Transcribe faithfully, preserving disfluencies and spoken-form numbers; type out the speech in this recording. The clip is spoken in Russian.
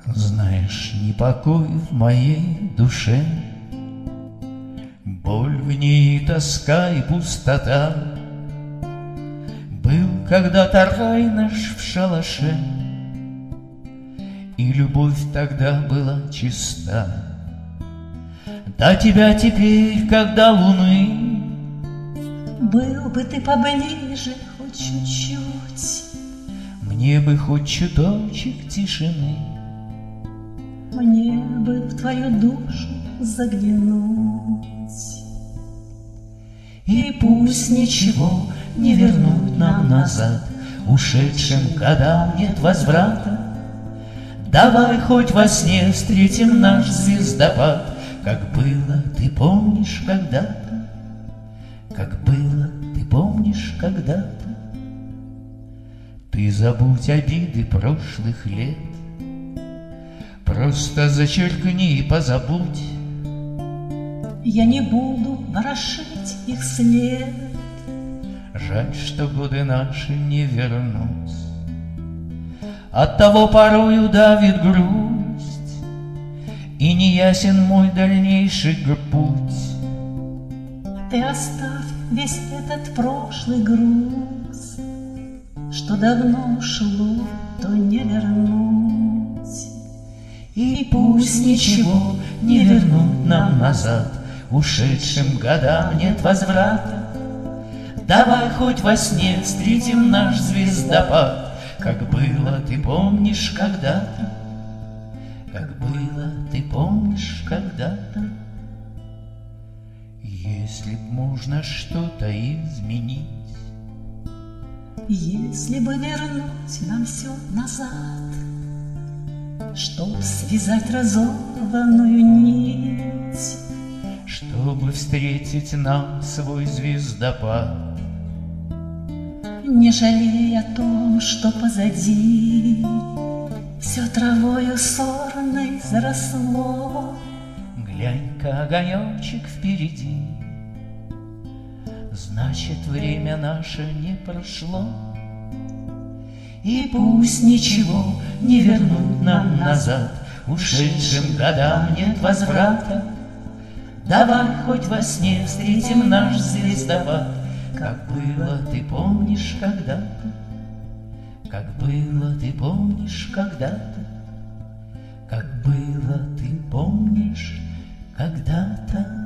Знаешь, непокой в моей душе, боль в ней, тоска и пустота. Был когда-то рай наш в шалаше, и любовь тогда была чиста. До тебя теперь, когда луны, был бы ты поближе хоть чуть-чуть, мне бы хоть чуточек тишины, мне бы в твою душу заглянуть. И пусть ничего не вернут нам назад, ушедшим годам нет возврата. Давай хоть во сне встретим наш звездопад, как было, ты помнишь когда-то, как было, ты помнишь когда-то. Ты забудь обиды прошлых лет, просто зачеркни и позабудь. Я не буду ворошить их след. Жаль, что годы наши не вернуть, оттого порою давит грусть, и неясен мой дальнейший путь. Ты оставь весь этот прошлый груз, что давно ушло, то не вернуть. И пусть ничего не вернут нам назад, ушедшим годам нет возврата. Давай хоть во сне встретим наш звездопад, как было, ты помнишь когда-то, как было, ты помнишь когда-то. Если б можно что-то изменить, если бы вернуть нам все назад, чтоб связать разорванную нить, чтобы встретить нам свой звездопад, не жалей о том, что позади все травою сорной заросло. глянь-ка, огонечек впереди, значит, время наше не прошло. И пусть ничего не вернут нам назад, ушедшим годам нет возврата. Давай хоть во сне встретим наш звездопад, как было, ты помнишь когда-то, как было, ты помнишь когда-то, как было, ты помнишь когда-то.